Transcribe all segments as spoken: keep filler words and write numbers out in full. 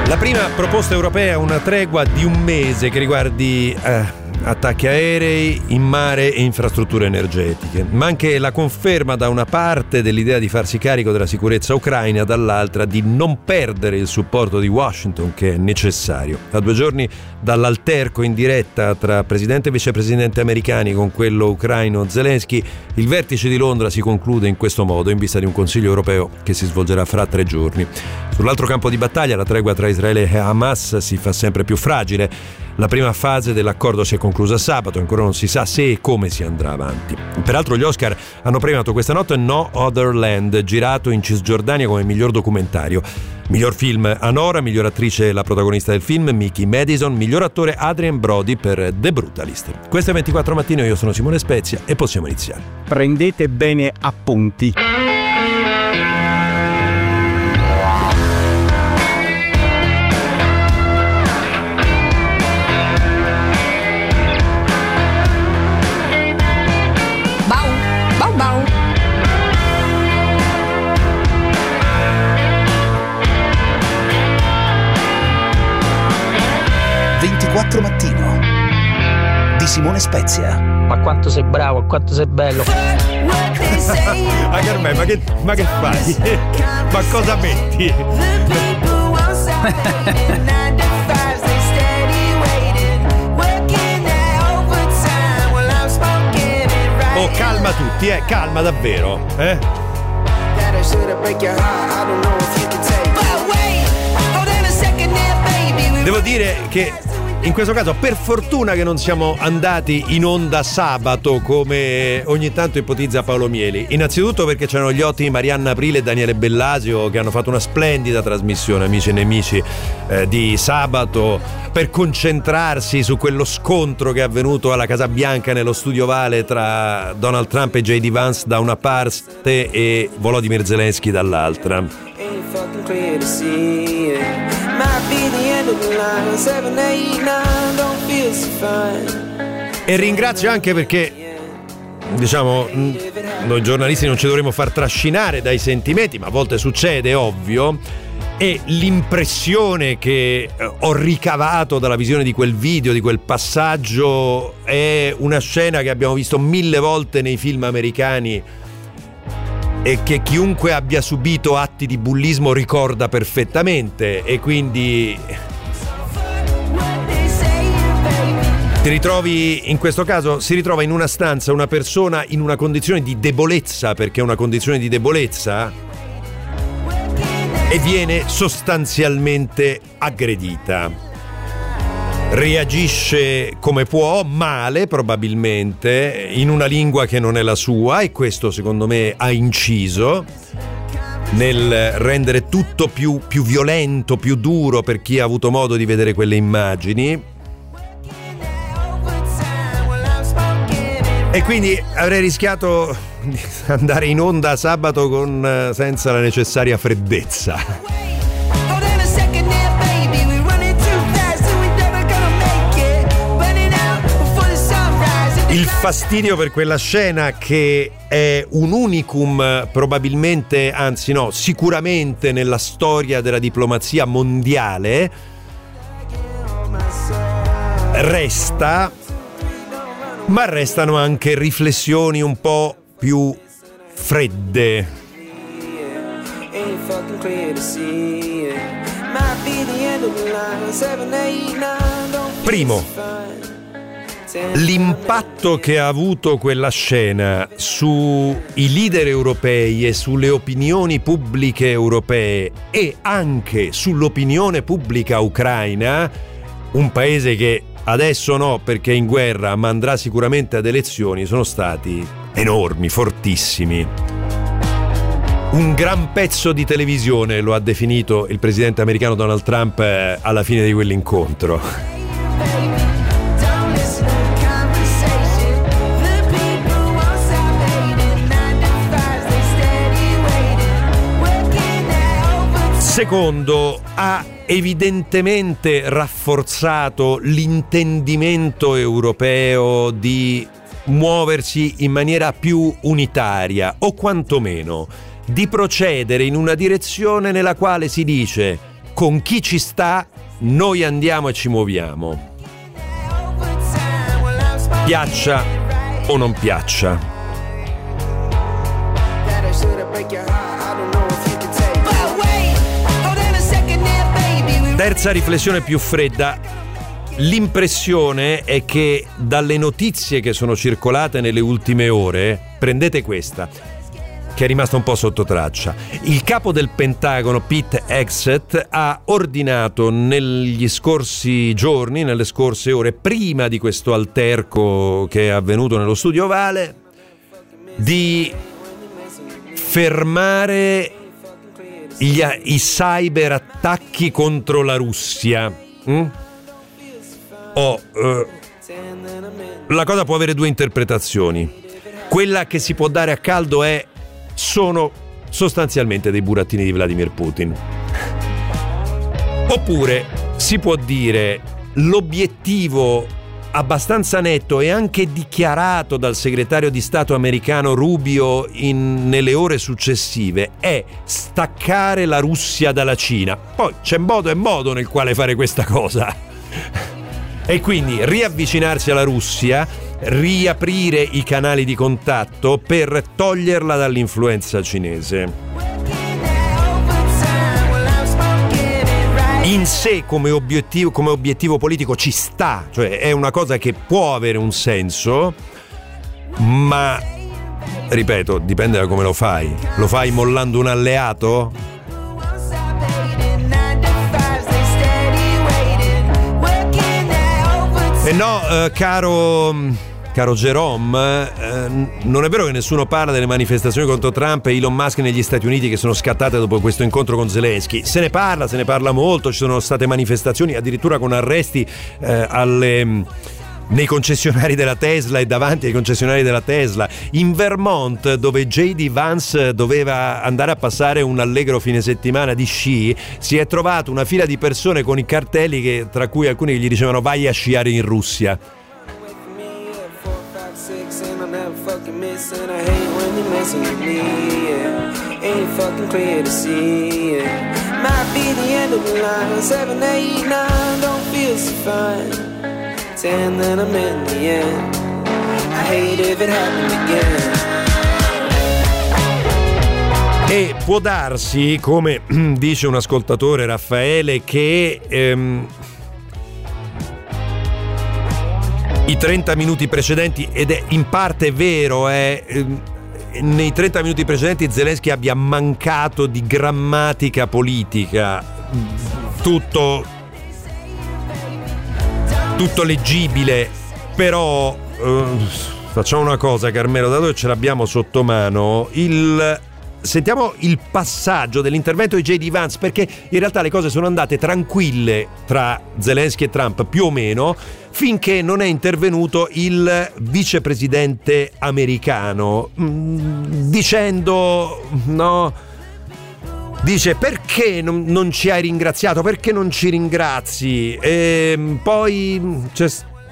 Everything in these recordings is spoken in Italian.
La prima proposta europea è una tregua di un mese che riguardi eh, attacchi aerei, in mare e infrastrutture energetiche, ma anche la conferma da una parte dell'idea di farsi carico della sicurezza ucraina, dall'altra di non perdere il supporto di Washington, che è necessario. A due giorni dall'alterco in diretta tra presidente e vicepresidente americani con quello ucraino Zelensky, il vertice di Londra si conclude in questo modo in vista di un Consiglio europeo che si svolgerà fra tre giorni. Sull'altro campo di battaglia la tregua tra Israele e Hamas si fa sempre più fragile. La prima fase dell'accordo si è conclusa sabato, ancora non si sa se e come si andrà avanti. Peraltro gli Oscar hanno premiato questa notte No Other Land, girato in Cisgiordania come miglior documentario. Miglior film Anora, miglior attrice la protagonista del film Mickey Madison, miglior attore Adrien Brody per The Brutalist. Questo è ventiquattro Mattino, io sono Simone Spezia e possiamo iniziare. Prendete bene appunti. ventiquattro Mattino di Simone Spezia. Ma quanto sei bravo, quanto sei bello. Ma Carmen, ma che, ma che fai? Ma cosa metti? Oh, calma tutti, eh, calma davvero, eh? Devo dire che in questo caso per fortuna che non siamo andati in onda sabato come ogni tanto ipotizza Paolo Mieli. Innanzitutto perché c'erano gli ottimi Marianna Aprile e Daniele Bellasio che hanno fatto una splendida trasmissione, amici e nemici, eh, di sabato, per concentrarsi su quello scontro che è avvenuto alla Casa Bianca nello studio Vale tra Donald Trump e J D Vance da una parte e Volodymyr Zelensky dall'altra. E ringrazio anche perché, diciamo, noi giornalisti non ci dovremmo far trascinare dai sentimenti, ma a volte succede, ovvio, e l'impressione che ho ricavato dalla visione di quel video, di quel passaggio, è una scena che abbiamo visto mille volte nei film americani e che chiunque abbia subito atti di bullismo ricorda perfettamente, e quindi ti ritrovi, in questo caso si ritrova in una stanza una persona in una condizione di debolezza, perché è una condizione di debolezza, e viene sostanzialmente aggredita. Reagisce come può, male probabilmente, in una lingua che non è la sua, e questo secondo me ha inciso nel rendere tutto più, più violento, più duro per chi ha avuto modo di vedere quelle immagini. E quindi avrei rischiato di andare in onda sabato con senza la necessaria freddezza. Il fastidio per quella scena, che è un unicum probabilmente, anzi no, sicuramente nella storia della diplomazia mondiale, resta, ma restano anche riflessioni un po' più fredde. Primo, l'impatto che ha avuto quella scena sui leader europei e sulle opinioni pubbliche europee, e anche sull'opinione pubblica ucraina, un paese che adesso no perché è in guerra, ma andrà sicuramente ad elezioni, sono stati enormi, fortissimi. Un gran pezzo di televisione lo ha definito il presidente americano Donald Trump alla fine di quell'incontro. Secondo, ha evidentemente rafforzato l'intendimento europeo di muoversi in maniera più unitaria, o quantomeno di procedere in una direzione nella quale si dice: con chi ci sta noi andiamo e ci muoviamo, piaccia o non piaccia. Terza riflessione più fredda. L'impressione è che dalle notizie che sono circolate nelle ultime ore, prendete questa, che è rimasta un po' sotto traccia. Il capo del Pentagono, Pete Hegseth, ha ordinato negli scorsi giorni, nelle scorse ore, prima di questo alterco che è avvenuto nello studio ovale, di fermare gli, i cyber attacchi contro la Russia. Mm? Oh, eh, la cosa può avere due interpretazioni. Quella che si può dare a caldo è: sono sostanzialmente dei burattini di Vladimir Putin. Oppure si può dire: l'obiettivo abbastanza netto e anche dichiarato dal segretario di Stato americano Rubio in, nelle ore successive è staccare la Russia dalla Cina. Poi c'è modo e modo nel quale fare questa cosa. E quindi riavvicinarsi alla Russia, riaprire i canali di contatto per toglierla dall'influenza cinese. In sé come obiettivo, come obiettivo politico ci sta, cioè è una cosa che può avere un senso, ma ripeto, dipende da come lo fai. Lo fai mollando un alleato? E no, eh, caro, caro Jerome, eh, non è vero che nessuno parla delle manifestazioni contro Trump e Elon Musk negli Stati Uniti che sono scattate dopo questo incontro con Zelensky. Se ne parla, se ne parla molto, ci sono state manifestazioni addirittura con arresti eh, alle... nei concessionari della Tesla e davanti ai concessionari della Tesla. In Vermont, dove J D Vance doveva andare a passare un allegro fine settimana di sci, si è trovato una fila di persone con i cartelli che, tra cui alcuni che gli dicevano vai a sciare in Russia. And then I'm in the end. I hate if it happened again. E può darsi, come dice un ascoltatore, Raffaele, che ehm, i trenta minuti precedenti, ed è in parte vero, è ehm, nei trenta minuti precedenti Zelensky abbia mancato di grammatica politica, tutto tutto leggibile, però eh, facciamo una cosa, Carmelo, dato che ce l'abbiamo sotto mano, il sentiamo il passaggio dell'intervento di J D Vance, perché in realtà le cose sono andate tranquille tra Zelensky e Trump, più o meno, finché non è intervenuto il vicepresidente americano mh, dicendo no. Dice: perché non, non ci hai ringraziato? Perché non ci ringrazi? E poi c'è...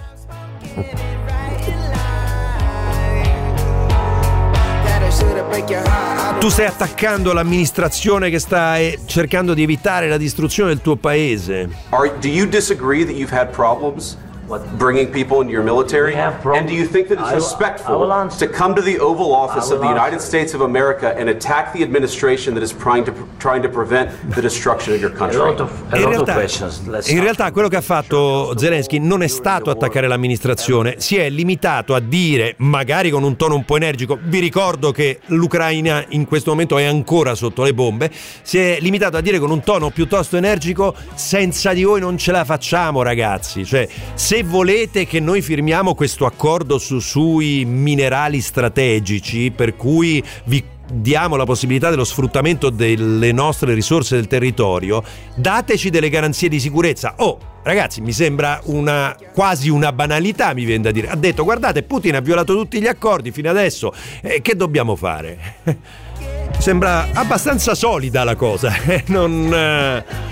tu stai attaccando l'amministrazione che sta cercando di evitare la distruzione del tuo paese. Are, do you disagree that you've had problems What? bringing people into your military? And do you think that it's I, respectful I to come to the Oval Office of the United States of America and attack the administration that is trying to trying to prevent the destruction of your country? A lot of, a lot in, realtà, in realtà quello che ha fatto Zelensky non è stato attaccare l'amministrazione, si è limitato a dire, magari con un tono un po' energico, vi ricordo che l'Ucraina in questo momento è ancora sotto le bombe, si è limitato a dire con un tono piuttosto energico: senza di voi non ce la facciamo, ragazzi. Cioè, se Se volete che noi firmiamo questo accordo su, sui minerali strategici, per cui vi diamo la possibilità dello sfruttamento delle nostre risorse del territorio, dateci delle garanzie di sicurezza. Oh, ragazzi, mi sembra una quasi una banalità, mi viene da dire. Ha detto: guardate, Putin ha violato tutti gli accordi fino adesso, eh, che dobbiamo fare? Sembra abbastanza solida la cosa, eh? non... Eh...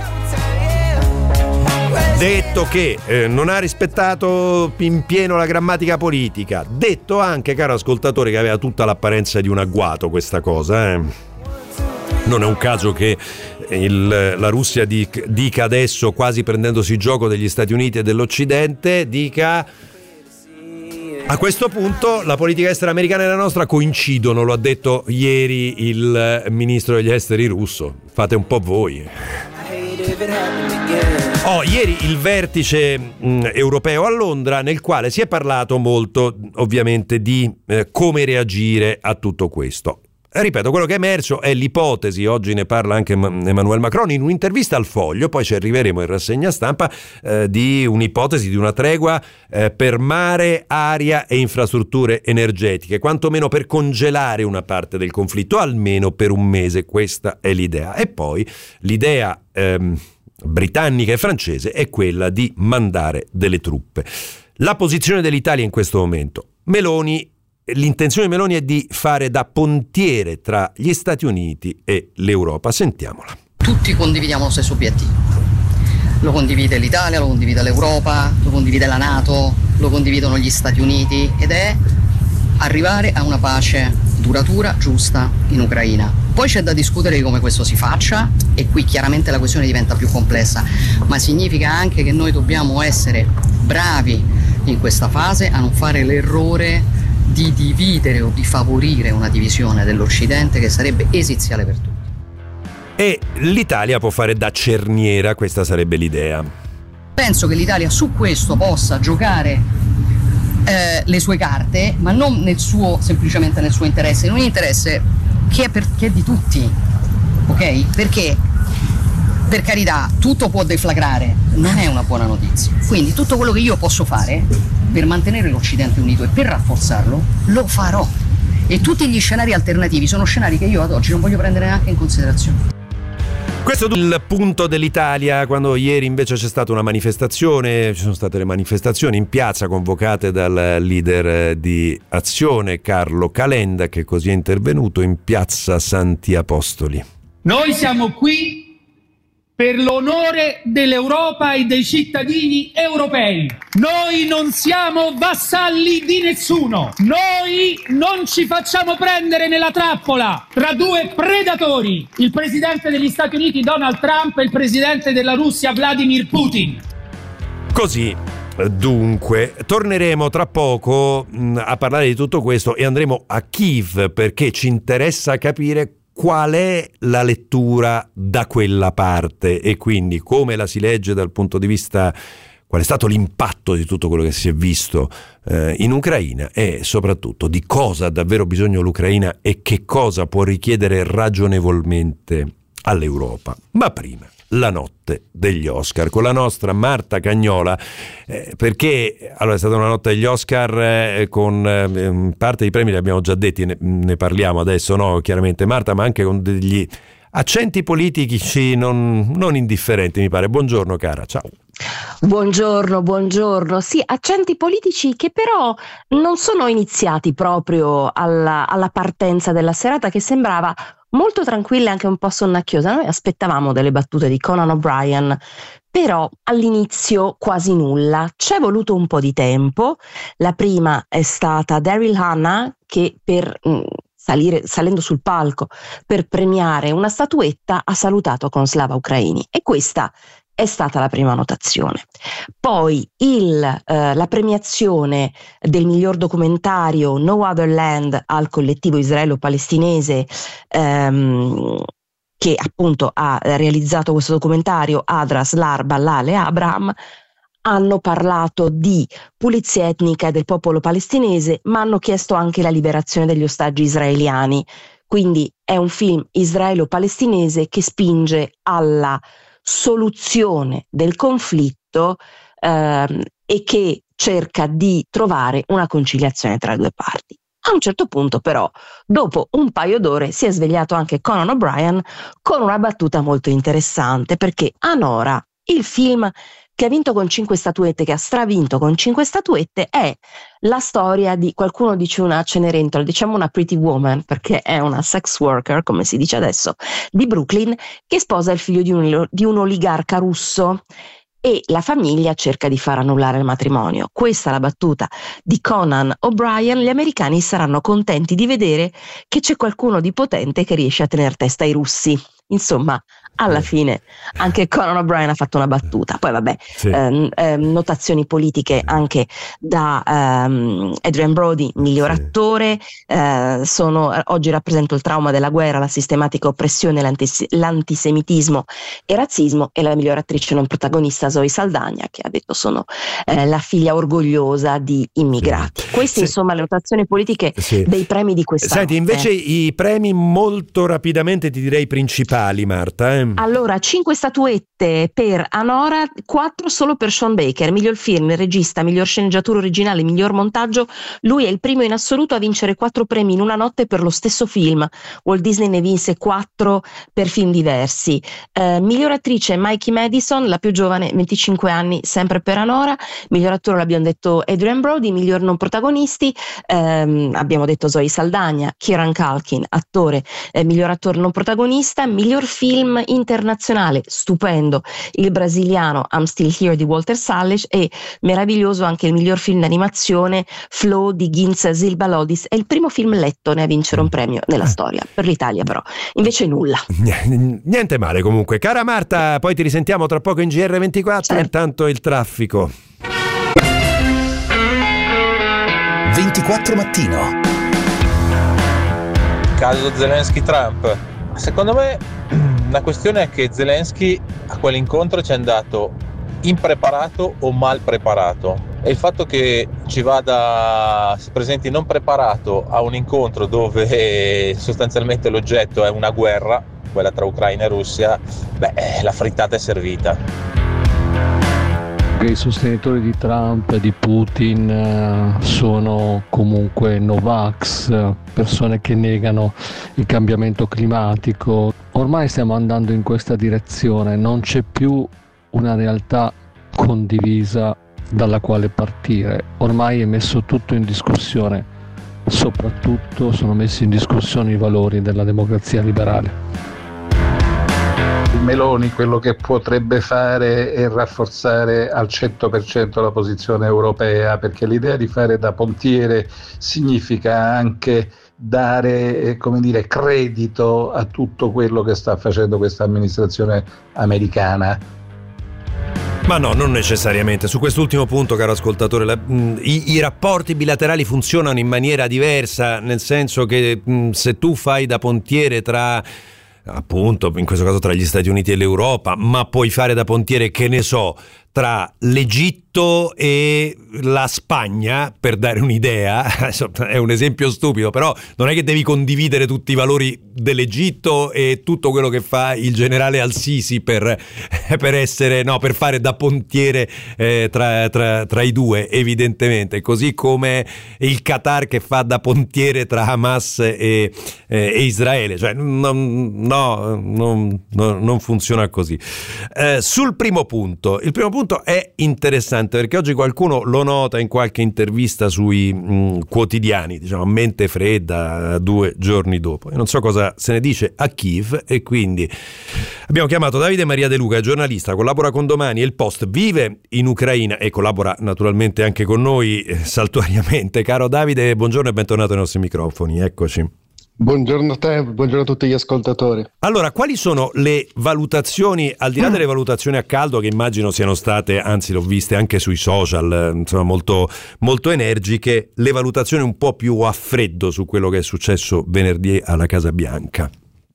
Detto che eh, non ha rispettato in pieno la grammatica politica, detto anche, caro ascoltatore, che aveva tutta l'apparenza di un agguato questa cosa, eh. Non è un caso che il, la Russia dica adesso, quasi prendendosi gioco degli Stati Uniti e dell'Occidente, dica: a questo punto la politica estera americana e la nostra coincidono, lo ha detto ieri il ministro degli esteri russo, fate un po' voi. Oh, ieri il vertice mh, europeo a Londra, nel quale si è parlato molto ovviamente di eh, come reagire a tutto questo. Ripeto, quello che è emerso è l'ipotesi, oggi ne parla anche Emmanuel Macron in un'intervista al Foglio, poi ci arriveremo in rassegna stampa, eh, di un'ipotesi di una tregua eh, per mare, aria e infrastrutture energetiche, quantomeno per congelare una parte del conflitto, almeno per un mese, questa è l'idea. E poi l'idea ehm, britannica e francese è quella di mandare delle truppe. La posizione dell'Italia in questo momento: Meloni, l'intenzione di Meloni è di fare da pontiere tra gli Stati Uniti e l'Europa. Sentiamola. Tutti condividiamo lo stesso obiettivo. Lo condivide l'Italia, lo condivide l'Europa, lo condivide la NATO, lo condividono gli Stati Uniti, ed è arrivare a una pace duratura, giusta in Ucraina. Poi c'è da discutere di come questo si faccia, e qui chiaramente la questione diventa più complessa, ma significa anche che noi dobbiamo essere bravi in questa fase a non fare l'errore di dividere o di favorire una divisione dell'Occidente che sarebbe esiziale per tutti. E l'Italia può fare da cerniera, questa sarebbe l'idea. Penso che l'Italia su questo possa giocare eh, le sue carte, ma non nel suo, semplicemente nel suo interesse, in un interesse che è, per, che è di tutti, ok? Perché, per carità, tutto può deflagrare, non è una buona notizia. Quindi tutto quello che io posso fare per mantenere l'Occidente unito e per rafforzarlo, lo farò. E tutti gli scenari alternativi sono scenari che io ad oggi non voglio prendere neanche in considerazione. Questo è il punto dell'Italia, quando ieri invece c'è stata una manifestazione, ci sono state le manifestazioni in piazza convocate dal leader di Azione, Carlo Calenda, che così è intervenuto in piazza Santi Apostoli. Noi siamo qui per l'onore dell'Europa e dei cittadini europei. Noi non siamo vassalli di nessuno. Noi non ci facciamo prendere nella trappola tra due predatori, il presidente degli Stati Uniti Donald Trump e il presidente della Russia Vladimir Putin. Così, dunque, torneremo tra poco mh, a parlare di tutto questo e andremo a Kiev, perché ci interessa capire qual è la lettura da quella parte e quindi come la si legge dal punto di vista, qual è stato l'impatto di tutto quello che si è visto eh, in Ucraina, e soprattutto di cosa ha davvero bisogno l'Ucraina e che cosa può richiedere ragionevolmente all'Europa. Ma prima, la notte degli Oscar con la nostra Marta Cagnola, eh, perché allora è stata una notte degli Oscar eh, con eh, parte dei premi li abbiamo già detti, ne, ne parliamo adesso, no, chiaramente Marta, ma anche con degli accenti politici non, non indifferenti, mi pare. Buongiorno cara, ciao. Buongiorno, buongiorno. Sì, accenti politici che però non sono iniziati proprio alla, alla partenza della serata, che sembrava molto tranquilla e anche un po' sonnacchiosa. Noi aspettavamo delle battute di Conan O'Brien, però all'inizio quasi nulla. C'è voluto un po' di tempo. La prima è stata Daryl Hannah, che per mh, salire, salendo sul palco per premiare una statuetta ha salutato con Slava Ucraini, e questa è stata la prima notazione. Poi il, eh, la premiazione del miglior documentario No Other Land al collettivo israelo-palestinese ehm, che appunto ha realizzato questo documentario, Adras, Larba, Lale, Abraham, hanno parlato di pulizia etnica del popolo palestinese, ma hanno chiesto anche la liberazione degli ostaggi israeliani. Quindi è un film israelo-palestinese che spinge alla soluzione del conflitto ehm, e che cerca di trovare una conciliazione tra le due parti. A un certo punto però, dopo un paio d'ore, si è svegliato anche Conan O'Brien con una battuta molto interessante, perché Anora, il film che ha vinto con cinque statuette, che ha stravinto con cinque statuette, è la storia di, qualcuno dice una Cenerentola, diciamo una pretty woman, perché è una sex worker, come si dice adesso, di Brooklyn, che sposa il figlio di un, di un oligarca russo, e la famiglia cerca di far annullare il matrimonio. Questa è la battuta di Conan O'Brien. Gli americani saranno contenti di vedere che c'è qualcuno di potente che riesce a tenere testa ai russi. Insomma, alla fine anche Conan O'Brien ha fatto una battuta. Poi vabbè, sì. ehm, ehm, notazioni politiche anche da ehm, Adrian Brody, miglior sì. attore. Eh, sono, oggi rappresento il trauma della guerra, la sistematica oppressione, l'antis- l'antisemitismo e razzismo, e la miglior attrice non protagonista Zoe Saldana, che ha detto sono eh, la figlia orgogliosa di immigrati. Sì. Queste sì. insomma le notazioni politiche sì. dei premi di quest'anno. Senti, invece i premi molto rapidamente ti direi principali, Marta. Eh? Allora, cinque statuette per Anora, quattro solo per Sean Baker, miglior film, regista, miglior sceneggiatura originale, miglior montaggio. Lui è il primo in assoluto a vincere quattro premi in una notte per lo stesso film. Walt Disney ne vinse quattro per film diversi. Eh, miglior attrice Mikey Madison, la più giovane, venticinque anni, sempre per Anora. Miglior attore l'abbiamo detto Adrian Brody, miglior non protagonisti ehm, abbiamo detto Zoe Saldana, Kieran Culkin, attore, eh, miglior attore non protagonista. Miglior film internazionale, stupendo, il brasiliano I'm Still Here di Walter Salles, e meraviglioso anche il miglior film d'animazione Flow di Ginz Zilbalodis. È il primo film lettone a vincere un premio nella storia, per l'Italia però invece nulla. Niente male comunque. Cara Marta, poi ti risentiamo tra poco in G R ventiquattro. Certo. Intanto il traffico. ventiquattro mattino. Caso Zelensky-Trump. Secondo me la questione è che Zelensky a quell'incontro ci è andato impreparato o mal preparato, e il fatto che ci vada, si presenti non preparato a un incontro dove sostanzialmente l'oggetto è una guerra, quella tra Ucraina e Russia, beh, la frittata è servita. I sostenitori di Trump e di Putin sono comunque Novax, persone che negano il cambiamento climatico. Ormai stiamo andando in questa direzione, non c'è più una realtà condivisa dalla quale partire. Ormai è messo tutto in discussione, soprattutto sono messi in discussione i valori della democrazia liberale. Meloni quello che potrebbe fare è rafforzare al cento per cento la posizione europea, perché l'idea di fare da pontiere significa anche dare, come dire, credito a tutto quello che sta facendo questa amministrazione americana. Ma no, non necessariamente. Su quest'ultimo punto, caro ascoltatore, la, mh, i, i rapporti bilaterali funzionano in maniera diversa, nel senso che mh, se tu fai da pontiere tra, appunto, in questo caso tra gli Stati Uniti e l'Europa, ma puoi fare da pontiere, che ne so, tra l'Egitto e la Spagna, per dare un'idea, è un esempio stupido, però non è che devi condividere tutti i valori dell'Egitto e tutto quello che fa il generale Al-Sisi per, per essere, no, per fare da pontiere eh, tra, tra, tra i due, evidentemente, così come il Qatar che fa da pontiere tra Hamas e, eh, e Israele, cioè non, no, non, non, non funziona così. Eh, sul primo punto, il primo punto è interessante perché oggi qualcuno lo nota in qualche intervista sui mh, quotidiani, diciamo a mente fredda, due giorni dopo. E non so cosa se ne dice a Kiev, e quindi abbiamo chiamato Davide Maria De Luca, giornalista, collabora con Domani e il Post, vive in Ucraina e collabora naturalmente anche con noi eh, saltuariamente. Caro Davide, buongiorno e bentornato ai nostri microfoni, eccoci. Buongiorno a te, buongiorno a tutti gli ascoltatori. Allora, quali sono le valutazioni, al di là delle valutazioni a caldo che immagino siano state, anzi l'ho viste anche sui social, insomma molto, molto energiche, le valutazioni un po' più a freddo su quello che è successo venerdì alla Casa Bianca?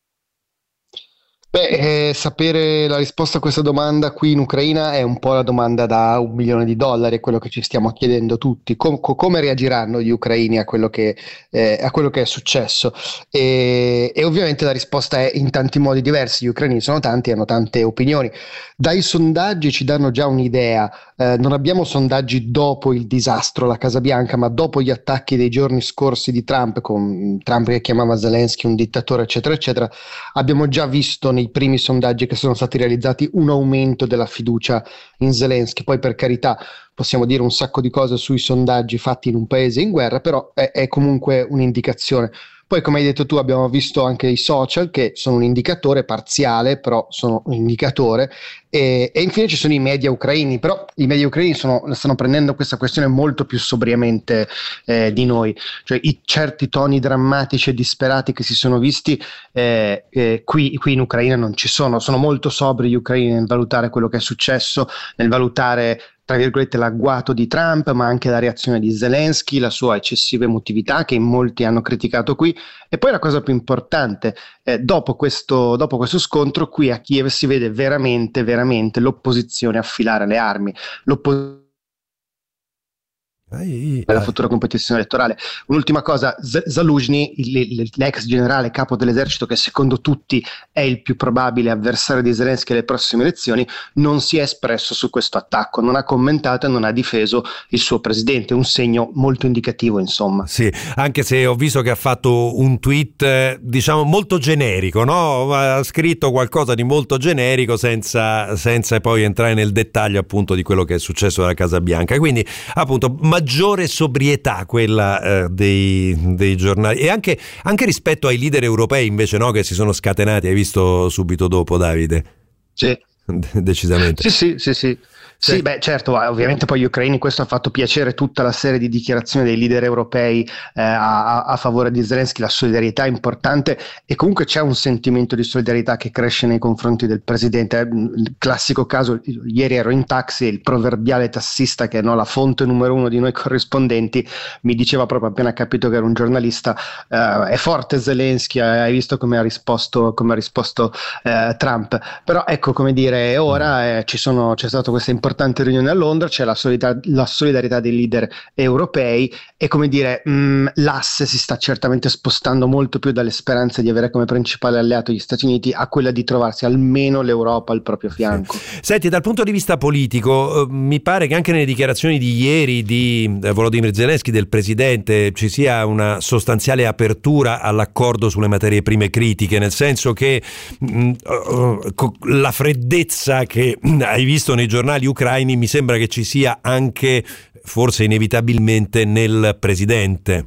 Beh, eh, sapere la risposta a questa domanda qui in Ucraina è un po' la domanda da un milione di dollari, è quello che ci stiamo chiedendo tutti. Com- come reagiranno gli ucraini a quello che, eh, a quello che è successo? E, e ovviamente la risposta è in tanti modi diversi. Gli ucraini sono tanti, hanno tante opinioni. Dai sondaggi ci danno già un'idea. Eh, non abbiamo sondaggi dopo il disastro alla Casa Bianca, ma dopo gli attacchi dei giorni scorsi di Trump, con Trump che chiamava Zelensky un dittatore, eccetera, eccetera. Abbiamo già visto nei primi sondaggi che sono stati realizzati un aumento della fiducia in Zelensky. Poi, per carità, possiamo dire un sacco di cose sui sondaggi fatti in un paese in guerra, però è, è comunque un'indicazione. Poi, come hai detto tu, abbiamo visto anche i social, che sono un indicatore parziale, però sono un indicatore, e, e infine ci sono i media ucraini, però i media ucraini sono, stanno prendendo questa questione molto più sobriamente eh, di noi, cioè i certi toni drammatici e disperati che si sono visti eh, eh, qui, qui in Ucraina non ci sono. Sono molto sobri gli ucraini nel valutare quello che è successo, nel valutare, tra virgolette, l'agguato di Trump, ma anche la reazione di Zelensky, la sua eccessiva emotività che in molti hanno criticato qui. E poi la cosa più importante, eh, dopo, questo, dopo questo scontro qui a Kiev si vede veramente, veramente l'opposizione affilare le armi, l'opposizione la futura competizione elettorale. Un'ultima cosa, Z- Zaluzhny, il, l'ex generale capo dell'esercito, che secondo tutti è il più probabile avversario di Zelensky alle prossime elezioni, non si è espresso su questo attacco, non ha commentato e non ha difeso il suo presidente, un segno molto indicativo, insomma. Sì, anche se ho visto che ha fatto un tweet eh, diciamo molto generico, no? Ha scritto qualcosa di molto generico senza, senza poi entrare nel dettaglio appunto di quello che è successo alla Casa Bianca, quindi appunto maggiore sobrietà quella eh, dei, dei giornali, e anche, anche rispetto ai leader europei invece, no, che si sono scatenati. Hai visto subito dopo, Davide? Sì. Decisamente. Sì, sì, sì, sì. Sì, sì, beh, certo, ovviamente poi gli ucraini, questo ha fatto piacere, tutta la serie di dichiarazioni dei leader europei eh, a, a favore di Zelensky, la solidarietà è importante, e comunque c'è un sentimento di solidarietà che cresce nei confronti del presidente. Il classico caso, ieri ero in taxi e il proverbiale tassista, che è no, la fonte numero uno di noi corrispondenti, mi diceva proprio, appena capito che era un giornalista, eh, è forte Zelensky, hai visto come ha risposto, come ha risposto eh, Trump. Però ecco, come dire, ora eh, ci sono, c'è stata questa importante riunione a Londra, c'è la, solidar- la solidarietà dei leader europei, e come dire mh, l'asse si sta certamente spostando molto più dalle speranze di avere come principale alleato gli Stati Uniti a quella di trovarsi almeno l'Europa al proprio fianco. Sì. Senti, dal punto di vista politico, eh, mi pare che anche nelle dichiarazioni di ieri di eh, Volodymyr Zelensky, del presidente, ci sia una sostanziale apertura all'accordo sulle materie prime critiche, nel senso che mh, uh, la freddezza che hai visto nei giornali ucraini mi sembra che ci sia anche, forse inevitabilmente, nel presidente.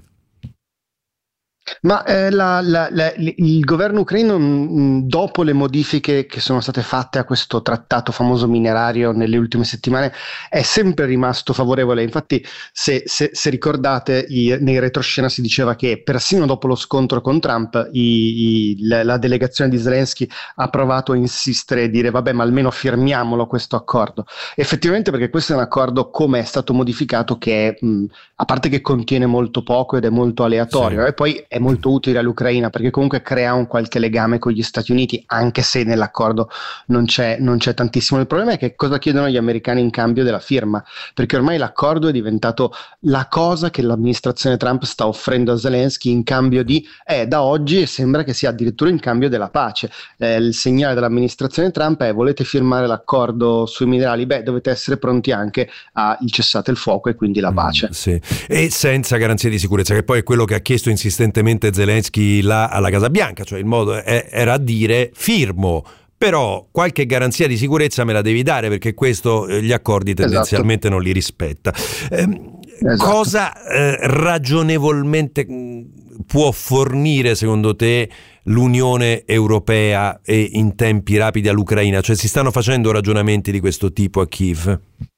Ma eh, la, la, la, il governo ucraino, mh, dopo le modifiche che sono state fatte a questo trattato famoso minerario nelle ultime settimane, è sempre rimasto favorevole. Infatti, se, se, se ricordate, i, nei retroscena si diceva che persino dopo lo scontro con Trump i, i, la, la delegazione di Zelensky ha provato a insistere e dire vabbè, ma almeno firmiamolo questo accordo. Effettivamente, perché questo è un accordo, come è stato modificato, che è, mh, a parte che contiene molto poco ed è molto aleatorio, sì, e poi è molto utile all'Ucraina perché comunque crea un qualche legame con gli Stati Uniti, anche se nell'accordo non c'è, non c'è tantissimo. Il problema è che cosa chiedono gli americani in cambio della firma, perché ormai l'accordo è diventato la cosa che l'amministrazione Trump sta offrendo a Zelensky in cambio di, eh, da oggi sembra che sia addirittura in cambio della pace. Eh, il segnale dell'amministrazione Trump è: volete firmare l'accordo sui minerali? Beh, dovete essere pronti anche al cessate il fuoco e quindi la pace. Mm, sì. E senza garanzie di sicurezza, che poi è quello che ha chiesto insistentemente Zelensky là alla Casa Bianca, cioè il modo è, era a dire firmo, però qualche garanzia di sicurezza me la devi dare, perché questo eh, gli accordi tendenzialmente esatto. non li rispetta. Eh, esatto. Cosa eh, ragionevolmente può fornire secondo te l'Unione Europea e in tempi rapidi all'Ucraina? Cioè, si stanno facendo ragionamenti di questo tipo a Kiev?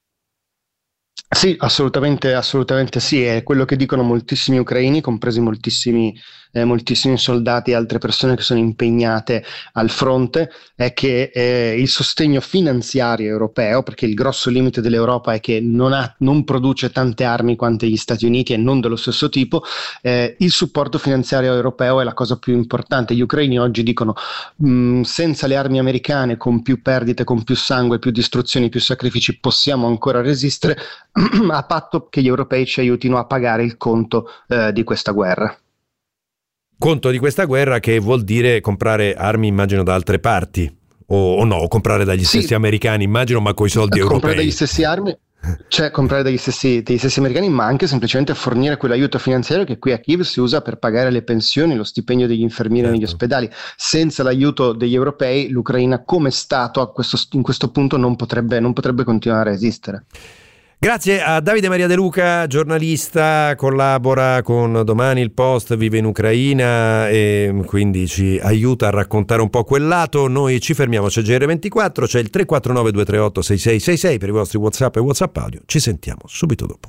Sì, assolutamente, assolutamente sì, è quello che dicono moltissimi ucraini, compresi moltissimi, eh, moltissimi soldati e altre persone che sono impegnate al fronte, è che eh, il sostegno finanziario europeo, perché il grosso limite dell'Europa è che non, ha, non produce tante armi quante gli Stati Uniti e non dello stesso tipo, eh, il supporto finanziario europeo è la cosa più importante. Gli ucraini oggi dicono mh, senza le armi americane, con più perdite, con più sangue, più distruzioni, più sacrifici, possiamo ancora resistere, a patto che gli europei ci aiutino a pagare il conto eh, di questa guerra. Conto di questa guerra che vuol dire comprare armi, immagino, da altre parti, o, o no, comprare dagli stessi sì. americani, immagino, ma coi soldi europei. Comprare dagli stessi armi, cioè comprare dagli stessi, dagli stessi americani, ma anche semplicemente fornire quell'aiuto finanziario che qui a Kiev si usa per pagare le pensioni, lo stipendio degli infermieri certo. negli ospedali. Senza l'aiuto degli europei, l'Ucraina come Stato a questo, in questo punto non potrebbe, non potrebbe continuare a esistere. Grazie a Davide Maria De Luca, giornalista, collabora con Domani il Post, vive in Ucraina e quindi ci aiuta a raccontare un po' quel lato. Noi ci fermiamo, c'è G R ventiquattro, c'è il tre quattro nove due tre otto sei sei sei sei per i vostri WhatsApp e WhatsApp audio. Ci sentiamo subito dopo.